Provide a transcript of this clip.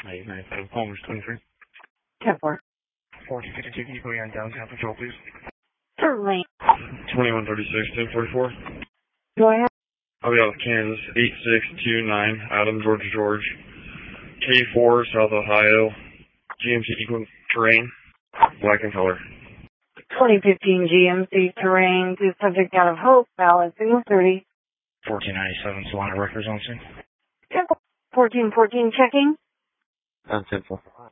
895 Palmer's 23. 10-4. 1452, can you put me on downtown patrol, please? Certainly. 2136, 1044. Go ahead. I'll be out of Kansas, 8629, Adam, George. K4, South Ohio, GMC Equal Terrain, black in color. 2015 GMC Terrain to subject out of Hope, valid signal 30. 1497, Solana Records on scene. 1414 checking. 10-4.